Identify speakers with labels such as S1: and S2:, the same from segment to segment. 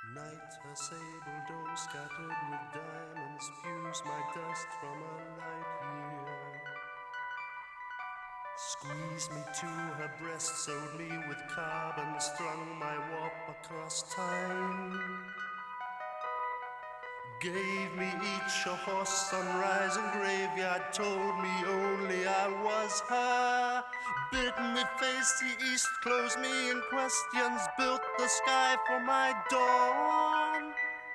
S1: Night, her sable dome scattered with diamonds spews my dust from a light year. Squeezed me to her breast, sewed me with carbon, strung my warp across time. Gave me each a horse, sunrise and graveyard, told me only I was her. Bid me face the east, closed me in questions, built the sky for my dawn.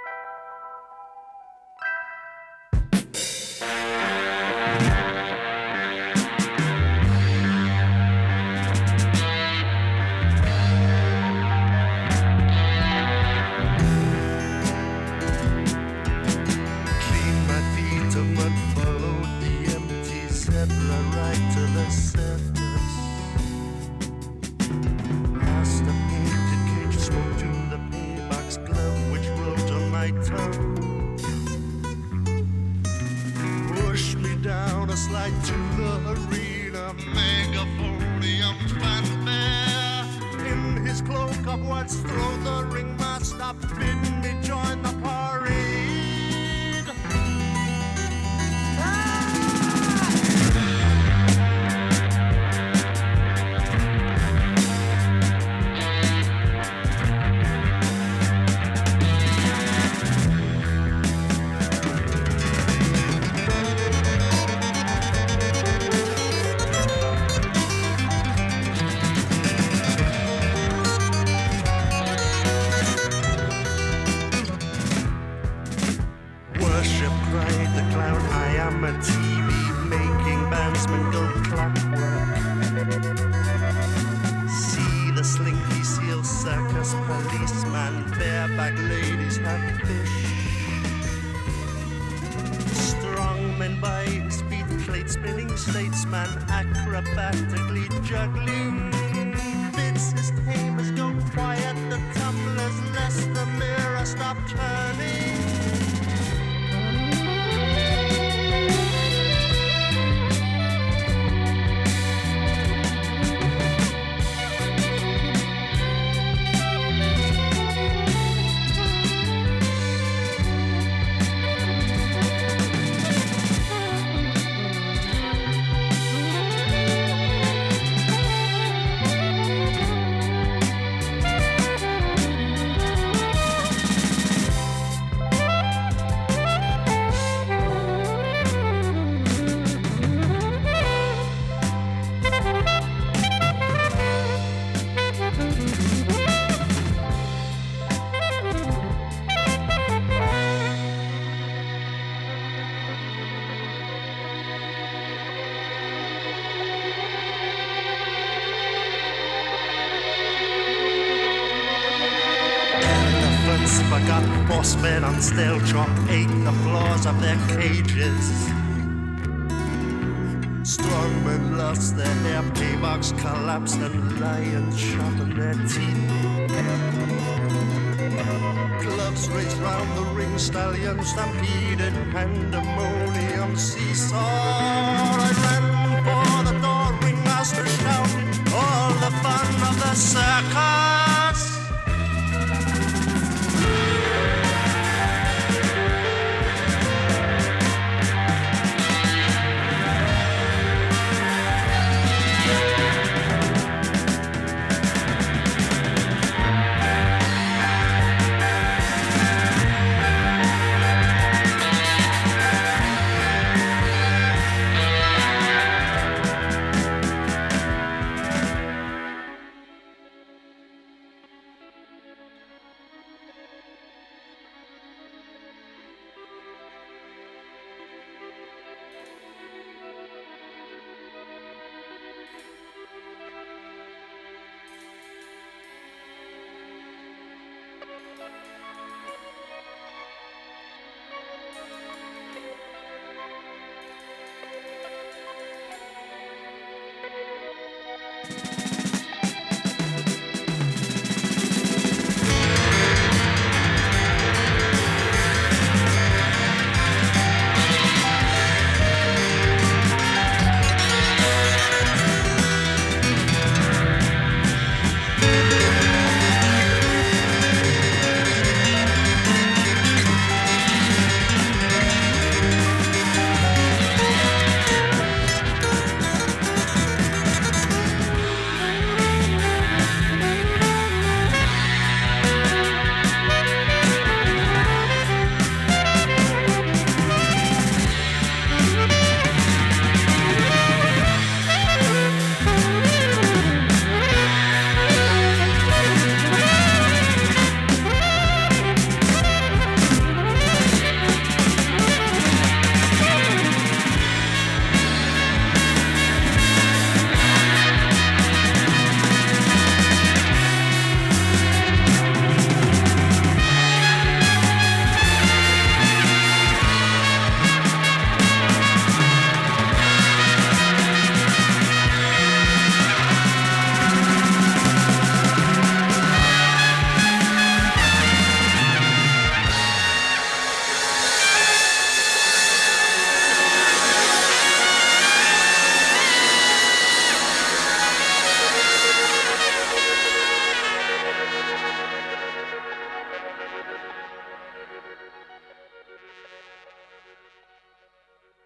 S1: Right to the surface. Past the painted cage, smoke to the paybox glove which wrote on my tongue. Push me down a slide to the arena, megaphonium fanfare. In his cloak of words, throw the ringmaster, bid me join the parade. Cried the clown, I am a TV making bandsmen go clockwork. See the slinky seal circus policeman, bareback ladies have fish. Strongmen by his feet, plate spinning statesman, acrobatically juggling. Bids his tamers go quiet, the tumblers lest the mirror stop turning. Forgot horsemen on stale chalk ate the floors of their cages. Strongmen lost their hair, paybox collapsed, and lions sharpened their teeth. Gloves raced round the ring, stallions stampeded, pandemonium seesaw. I ran